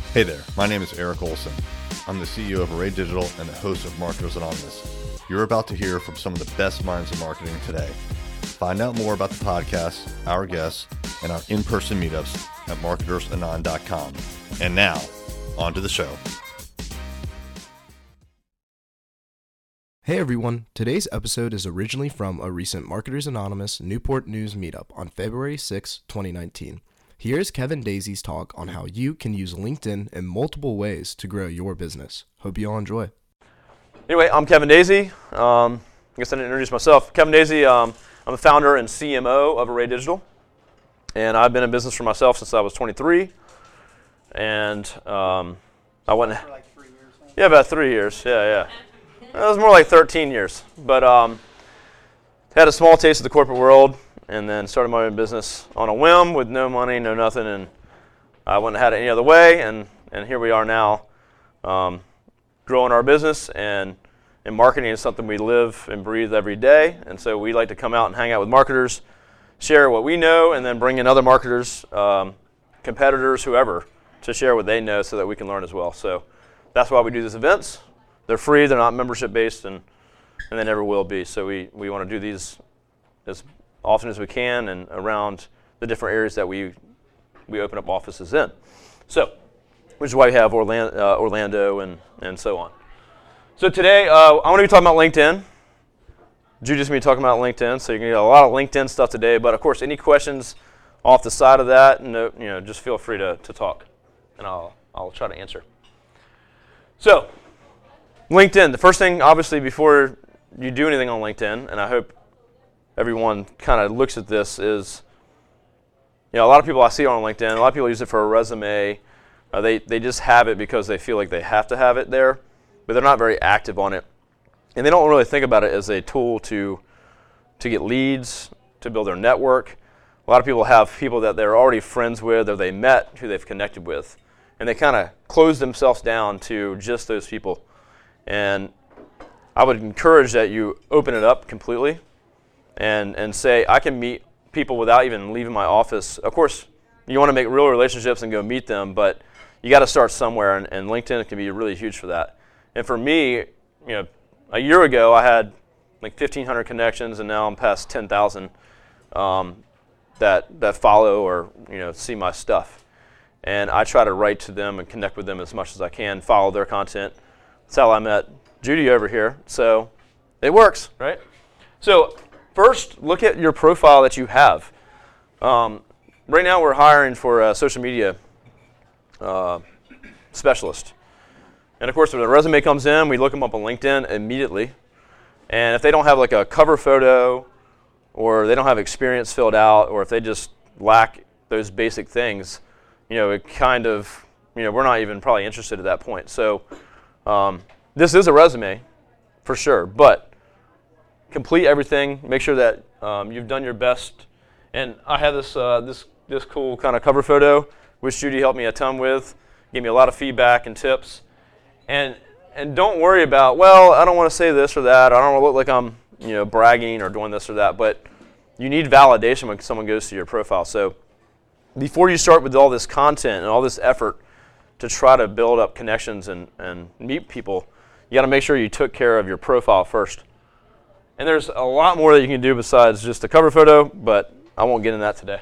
Hey there, my name is Eric Olson. I'm the CEO of Array Digital and the host of Marketers Anonymous. You're about to hear from some of the best minds in marketing today. Find out more about the podcast, our guests, and our in-person meetups at marketersanon.com. And now, on to the show. Hey everyone, today's episode is originally from a recent Marketers Anonymous Newport News meetup on February 6, 2019. Here's Kevin Daisy's talk on how you can use LinkedIn in multiple ways to grow your business. Hope you all enjoy. Anyway, I'm Kevin Daisy. I guess I didn't introduce myself. Kevin Daisy, I'm the founder and CMO of Array Digital. And I've been in business for myself since I was 23. And I went... For like 3 years now? Yeah, about 3 years. Yeah. It was more like 13 years. But had a small taste of the corporate world and then started my own business on a whim with no money, no nothing. And I wouldn't have had it any other way. And here we are now growing our business. And marketing is something we live and breathe every day. And so we like to come out and hang out with marketers, share what we know, and then bring in other marketers, competitors, whoever, to share what they know so that we can learn as well. So that's why we do these events. They're free, they're not membership based, and they never will be. So we want to do these as often as we can and around the different areas that we open up offices in. So, which is why we have Orlando and so on. So today, I want to be talking about LinkedIn. Judy's going to be talking about LinkedIn, so you're going to get a lot of LinkedIn stuff today. But of course, any questions off the side of that, just feel free to talk, and I'll try to answer. So, LinkedIn. The first thing, obviously, before you do anything on LinkedIn, and I hope everyone kind of looks at this, is a lot of people I see on LinkedIn, a lot of people use it for a resume. They just have it because they feel like they have to have it there, but they're not very active on it. And they don't really think about it as a tool to get leads, to build their network. A lot of people have people that they're already friends with or they met who they've connected with, and they kind of close themselves down to just those people. And I would encourage that you open it up completely and say, I can meet people without even leaving my office. Of course, you want to make real relationships and go meet them, but you got to start somewhere, and LinkedIn can be really huge for that. And for me, a year ago I had like 1,500 connections, and now I'm past 10,000 that follow or see my stuff. And I try to write to them and connect with them as much as I can, follow their content. That's how I met Judy over here. So it works, right? So first, look at your profile that you have. Right now we're hiring for a social media specialist. And of course, when the resume comes in, we look them up on LinkedIn immediately. And if they don't have like a cover photo, or they don't have experience filled out, or if they just lack those basic things, it kind of, we're not even probably interested at that point. So this is a resume for sure, but complete everything. Make sure that you've done your best. And I have this cool kind of cover photo, which Judy helped me a ton with, gave me a lot of feedback and tips. And don't worry about, well, I don't want to say this or that. I don't want to look like I'm bragging or doing this or that. But you need validation when someone goes to your profile. So before you start with all this content and all this effort to try to build up connections and meet people, you got to make sure you took care of your profile first. And there's a lot more that you can do besides just a cover photo, but I won't get into that today.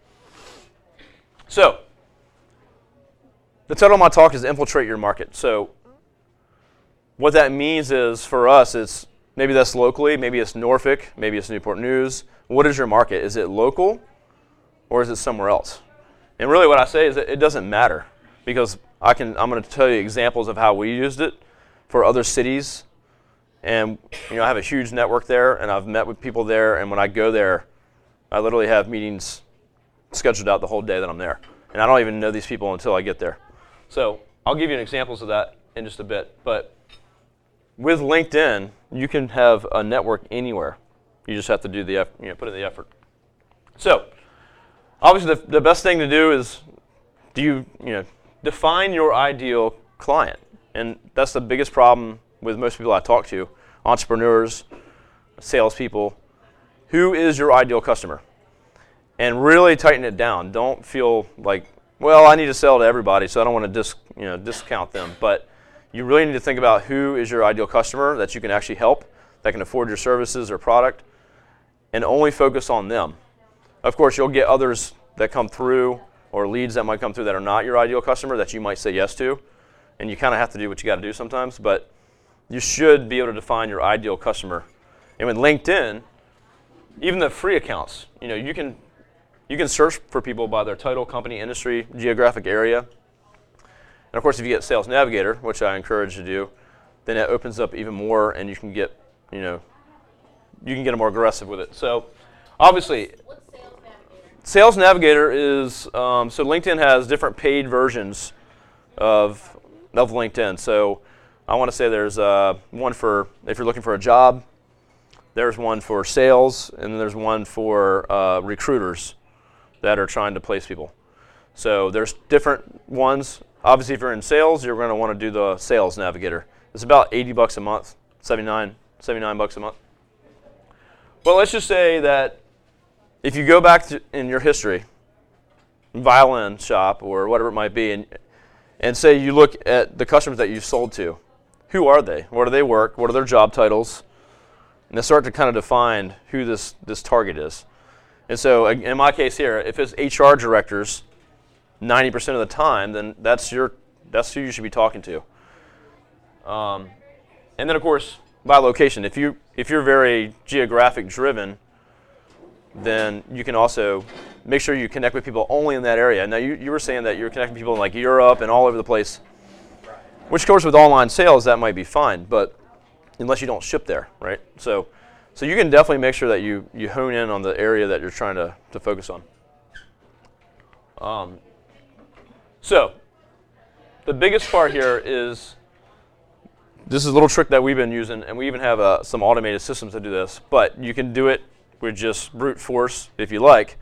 So, the title of my talk is Infiltrate Your Market. So, what that means is, for us, it's maybe that's locally, maybe it's Norfolk, maybe it's Newport News. What is your market? Is it local or is it somewhere else? And really what I say is that it doesn't matter, because I'm going to tell you examples of how we used it for other cities. And I have a huge network there, and I've met with people there, and when I go there, I literally have meetings scheduled out the whole day that I'm there. And I don't even know these people until I get there. So I'll give you examples of that in just a bit. But with LinkedIn, you can have a network anywhere. You just have to do put in the effort. So obviously the best thing to do is define your ideal client. And that's the biggest problem with most people I talk to, entrepreneurs, salespeople. Who is your ideal customer? And really tighten it down. Don't feel like well, I need to sell to everybody, so I don't want to discount them. But you really need to think about who is your ideal customer that you can actually help, that can afford your services or product, and only focus on them. Of course, you'll get others that come through or leads that might come through that are not your ideal customer that you might say yes to, and you kind of have to do what you got to do sometimes, but you should be able to define your ideal customer. And with LinkedIn, even the free accounts, you can search for people by their title, company, industry, geographic area. And of course, if you get Sales Navigator, which I encourage you to do, then it opens up even more, and you can get more aggressive with it. So, obviously, What's Sales Navigator? Sales Navigator is so LinkedIn has different paid versions of LinkedIn. So, I want to say there's one for if you're looking for a job. There's one for sales, and then there's one for recruiters that are trying to place people. So there's different ones. Obviously, if you're in sales, you're going to want to do the Sales Navigator. It's about $80 a month, $79 bucks a month. But let's just say that if you go back in your history, violin shop or whatever it might be, and say you look at the customers that you've sold to, who are they? Where do they work? What are their job titles? And then start to kind of define who this target is. And so in my case here, if it's HR directors 90% of the time, then that's who you should be talking to. And then of course, by location, if you're very geographic driven, then you can also make sure you connect with people only in that area. Now you were saying that you're connecting people in like Europe and all over the place, which of course with online sales that might be fine, but unless you don't ship there, right? So you can definitely make sure that you hone in on the area that you're trying to focus on. So the biggest part here is, this is a little trick that we've been using, and we even have some automated systems that do this, but you can do it with just brute force if you like.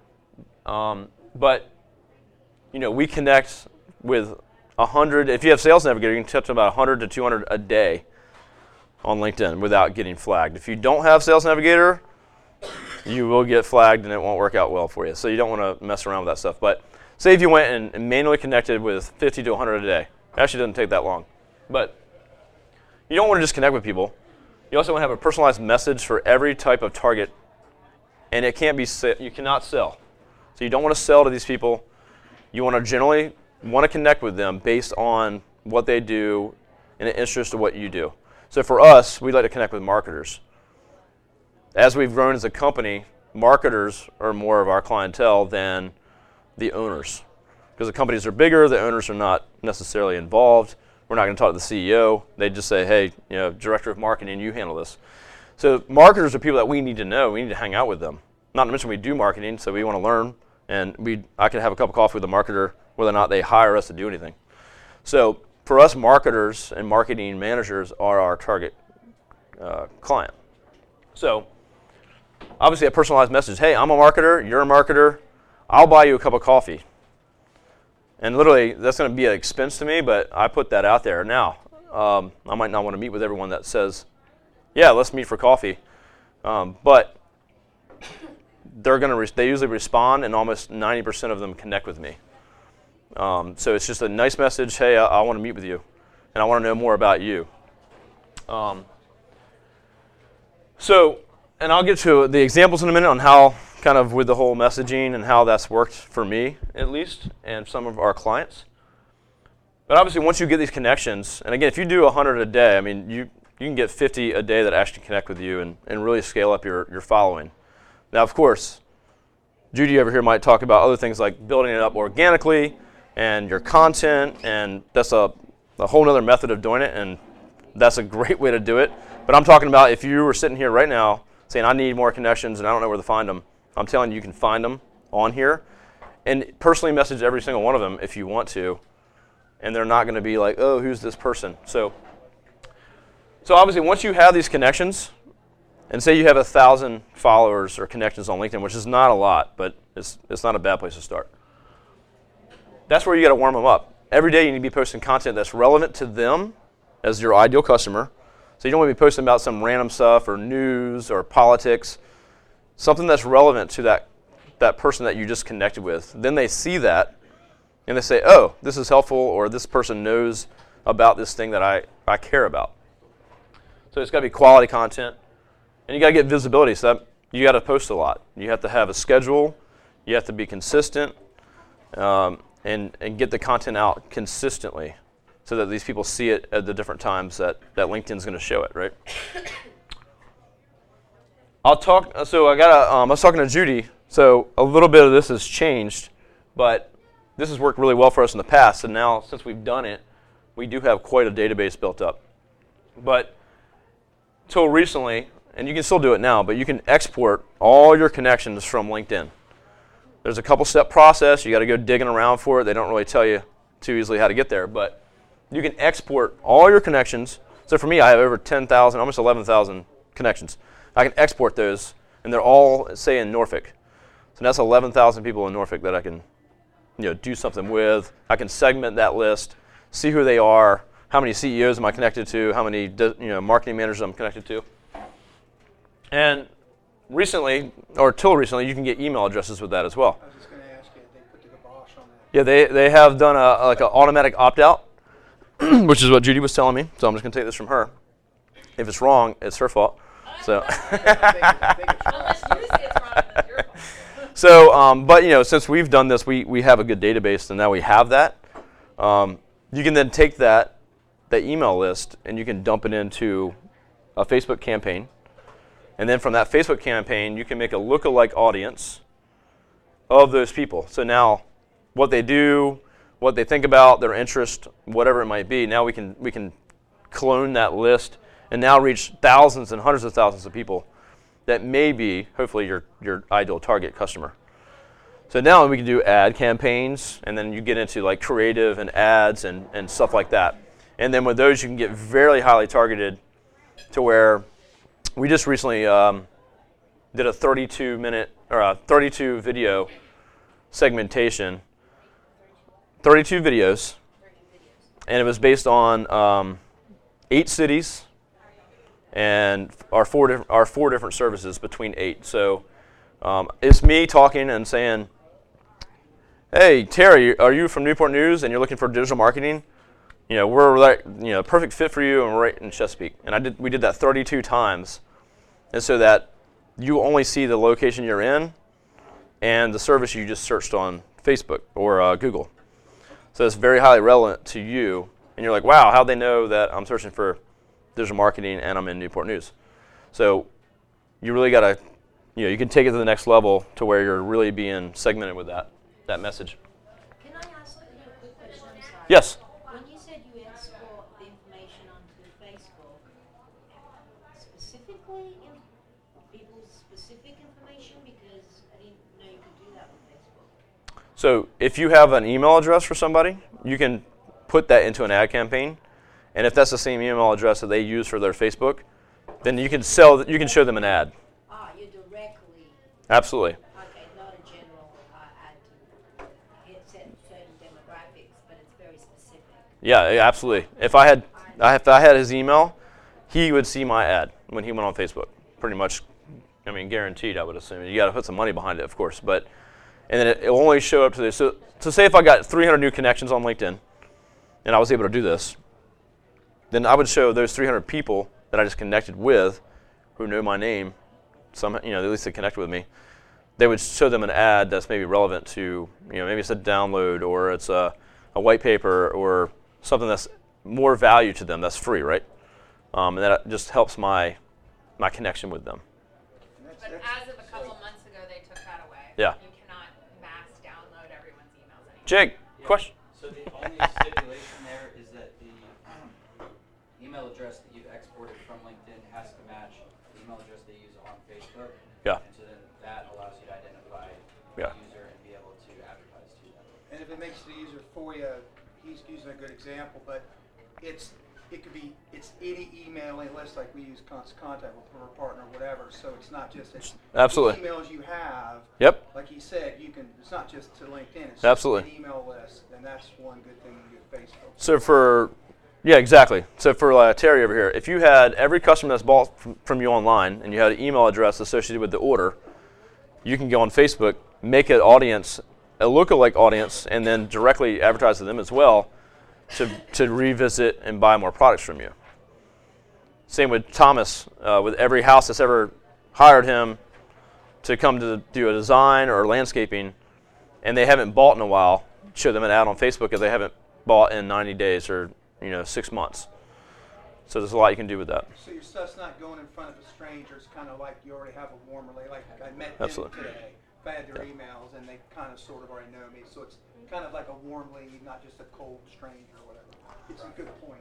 But we connect with 100, if you have Sales Navigator, you can touch about 100 to 200 a day on LinkedIn without getting flagged. If you don't have Sales Navigator, you will get flagged and it won't work out well for you. So you don't want to mess around with that stuff. But say if you went and manually connected with 50 to 100 a day. It actually doesn't take that long. But you don't want to just connect with people. You also want to have a personalized message for every type of target. And it can't be, you cannot sell. So you don't want to sell to these people. You want to generally connect with them based on what they do and the interest of what you do. So for us, we like to connect with marketers. As we've grown as a company, marketers are more of our clientele than the owners. Because the companies are bigger, the owners are not necessarily involved. We're not going to talk to the CEO. They just say, hey, director of marketing, you handle this. So marketers are people that we need to know. We need to hang out with them. Not to mention we do marketing, so we want to learn. And I can have a cup of coffee with a marketer whether or not they hire us to do anything. So for us, marketers and marketing managers are our target client. So obviously a personalized message. Hey, I'm a marketer. You're a marketer. I'll buy you a cup of coffee. And literally, that's going to be an expense to me, but I put that out there. Now, I might not want to meet with everyone that says, yeah, let's meet for coffee. But they usually respond, and almost 90% of them connect with me. So it's just a nice message. Hey, I want to meet with you, and I want to know more about you. And I'll get to the examples in a minute on how, kind of with the whole messaging and how that's worked for me, at least, and some of our clients. But obviously, once you get these connections, and again, if you do 100 a day, I mean, you can get 50 a day that actually connect with you and really scale up your following. Now, of course, Judy over here might talk about other things like building it up organically and your content, and that's a whole other method of doing it, and that's a great way to do it. But I'm talking about if you were sitting here right now saying, I need more connections and I don't know where to find them, I'm telling you can find them on here and personally message every single one of them if you want to, and they're not going to be like, oh, who's this person? So obviously once you have these connections, and say you have 1,000 followers or connections on LinkedIn, which is not a lot, but it's not a bad place to start. That's where you got to warm them up. Every day you need to be posting content that's relevant to them as your ideal customer. So you don't want to be posting about some random stuff or news or politics, something that's relevant to that person that you just connected with. Then they see that, and they say, oh, this is helpful, or this person knows about this thing that I care about. So it's got to be quality content, and you got to get visibility. So that you got to post a lot. You have to have a schedule. You have to be consistent, and get the content out consistently, so that these people see it at the different times that LinkedIn's going to show it, right? I was talking to Judy. So a little bit of this has changed, but this has worked really well for us in the past. And now, since we've done it, we do have quite a database built up. But till recently, and you can still do it now, but you can export all your connections from LinkedIn. There's a couple-step process. You got to go digging around for it. They don't really tell you too easily how to get there, but you can export all your connections. So for me, I have over 10,000, almost 11,000 connections. I can export those, and they're all, say, in Norfolk. So that's 11,000 people in Norfolk that I can, do something with. I can segment that list, see who they are, how many CEOs am I connected to, how many marketing managers I'm connected to. And recently, or till recently, you can get email addresses with that as well. I was just going to ask you, they put the kibosh on that. Yeah, they have done an automatic opt-out, which is what Judy was telling me. So I'm just going to take this from her. If it's wrong, it's her fault. So. I think it's right. Unless you say it's wrong, it's your fault. So, but since we've done this, we have a good database, and now we have that. You can then take that email list, and you can dump it into a Facebook campaign. And then from that Facebook campaign, you can make a lookalike audience of those people. So now, what they do, what they think about, their interest, whatever it might be, now we can clone that list and now reach thousands and hundreds of thousands of people that may be, hopefully, your ideal target customer. So now we can do ad campaigns, and then you get into like creative and ads and stuff like that. And then with those, you can get very highly targeted to where we just recently did a 32-minute or a 32 video segmentation, 32 videos, and it was based on 8 cities and our four different services between 8. So it's me talking and saying, "Hey Terry, are you from Newport News and you're looking for digital marketing? We're like, perfect fit for you, and we're right in Chesapeake." And we did that 32 times, and so that you only see the location you're in and the service you just searched on Facebook or Google. So it's very highly relevant to you, and you're like, "Wow, how'd they know that I'm searching for digital marketing and I'm in Newport News?" So you really got to, you can take it to the next level to where you're really being segmented with that message. Can I ask you a quick question? I'm sorry. Yes. When you said you export the information onto Facebook, specifically people's specific information, because I didn't know you could do that with Facebook. So if you have an email address for somebody, you can put that into an ad campaign, and if that's the same email address that they use for their Facebook, then you can show them an ad. You directly. Absolutely. Okay, not a general ad to hit certain demographics, but it's very specific. Yeah, absolutely. If I had his email, he would see my ad when he went on Facebook. Pretty much, guaranteed, I would assume. You got to put some money behind it, of course, and then it will only show up to this. So say if I got 300 new connections on LinkedIn, and I was able to do this, then I would show those 300 people that I just connected with, who know my name, at least they connected with me. They would show them an ad that's maybe relevant to, maybe it's a download, or it's a white paper, or something that's more value to them, that's free, right? And that just helps my connection with them. But as of a couple months ago, they took that away. Yeah. You cannot mass download everyone's emails anymore. Jake, question? So the only stipulation there is that the email address that you've exported from LinkedIn has to match the email address they use on Facebook. Yeah. And so then that allows you to identify Yeah. the user and be able to advertise to them. And if it makes it easier for you, he's using a good example, but it's any emailing list like we use Constant Contact with our partner, whatever. So it's not just Absolutely. the emails you have. Yep. Like he said, it's not just to LinkedIn. It's Absolutely. just an email list, and that's one good thing you get Facebook. So exactly. So for Terry over here, if you had every customer that's bought from you online and you had an email address associated with the order, you can go on Facebook, make an audience a lookalike audience and then directly advertise to them as well to revisit and buy more products from you. Same with Thomas, with every house that's ever hired him to come to do a design or landscaping, and they haven't bought in a while, show them an ad on Facebook if they haven't bought in 90 days or 6 months. So there's a lot you can do with that. So your stuff's not going in front of a stranger. It's kind of like you already have a warm relay. Like I met them Absolutely. today. If I had their emails, and they kind of sort of already know me. So it's kind of like a warm lead, not just a cold stranger or whatever. It's a good point.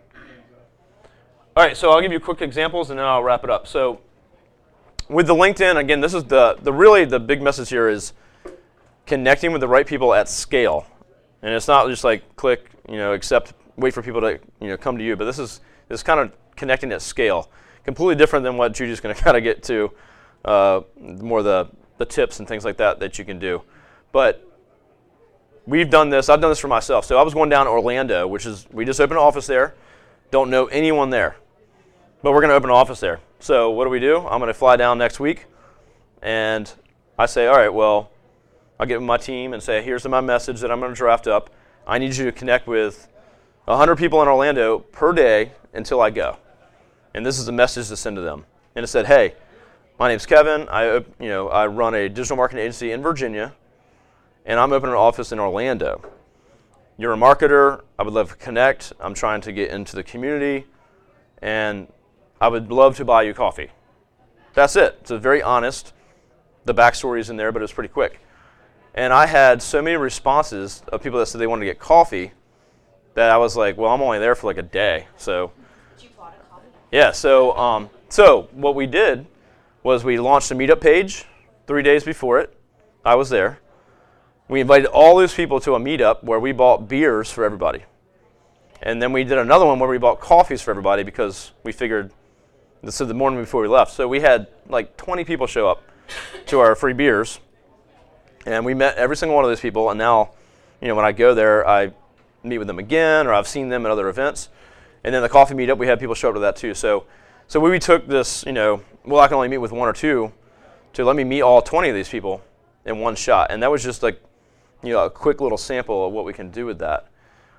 All right, so I'll give you quick examples and then I'll wrap it up. So with the LinkedIn, again, this is the big message here is connecting with the right people at scale. And it's not just like click, accept, wait for people to come to you, but this is kind of connecting at scale. Completely different than what Judy's going to kind of get to, more the tips and things like that you can do. But we've done this. I've done this for myself. So I was going down to Orlando, we just opened an office there. Don't know anyone there, but we're going to open an office there. So what do? I'm going to fly down next week, and I say, all right, well, I'll get with my team and say, here's my message that I'm going to draft up. I need you to connect with 100 people in Orlando per day until I go. And this is a message to send to them. And it said, hey, my name's Kevin. I run a digital marketing agency in Virginia, and I'm opening an office in Orlando. You're a marketer. I would love to connect. I'm trying to get into the community, and I would love to buy you coffee. That's it. It's very honest. The backstory is in there, but it's pretty quick. And I had so many responses of people that said they wanted to get coffee that I was like, well, I'm only there for like a day. So, Did you bought a coffee? yeah. So what we did was we launched a meetup page 3 days before it. I was there. We invited all those people to a meetup where we bought beers for everybody. And then we did another one where we bought coffees for everybody because we figured this is the morning before we left. So we had like 20 people show up to our free beers. And we met every single one of those people, and now, when I go there, I meet with them again, or I've seen them at other events. And then the coffee meetup, we had people show up to that too. So we took this, I can only meet with one or two, to let me meet all 20 of these people in one shot. And that was just like, a quick little sample of what we can do with that.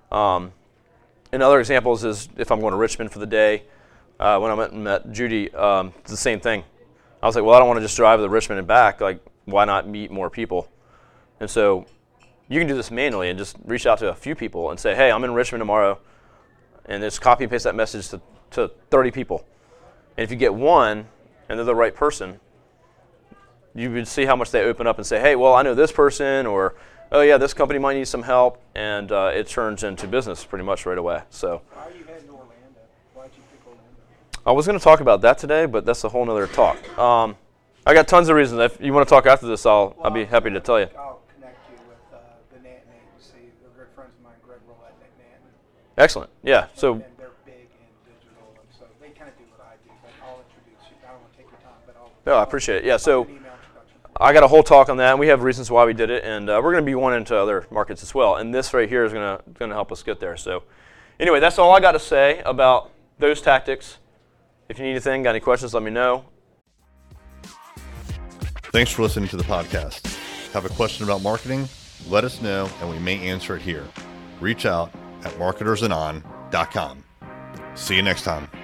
And other examples is if I'm going to Richmond for the day, when I went and met Judy, it's the same thing. I was like, well, I don't want to just drive to Richmond and back. Like, why not meet more people? And so you can do this manually and just reach out to a few people and say, hey, I'm in Richmond tomorrow, and just copy and paste that message to 30 people. And if you get one and they're the right person, you would see how much they open up and say, hey, well, I know this person, or, oh, yeah, this company might need some help, and it turns into business pretty much right away. So Why are you heading to Orlando? Why'd you pick Orlando? I was going to talk about that today, but that's a whole nother talk. I got tons of reasons. If you want to talk after this, I'll be happy to tell you. I'll connect you with the Nanton Agency. They're good friends of mine, Greg Roulette and Nick Nanton. Excellent. Yeah. So And they're big in digital, and so they kind of do what I do, but I'll introduce you. I don't want to take your time, but no, I appreciate it. Yeah. So I'll do an email introduction. I got a whole talk on that, and we have reasons why we did it, and we're going to be one into other markets as well. And this right here is going to help us get there. So anyway, that's all I got to say about those tactics. If you need anything, got any questions, let me know. Thanks for listening to the podcast. Have a question about marketing? Let us know, and we may answer it here. Reach out at marketersanon.com. See you next time.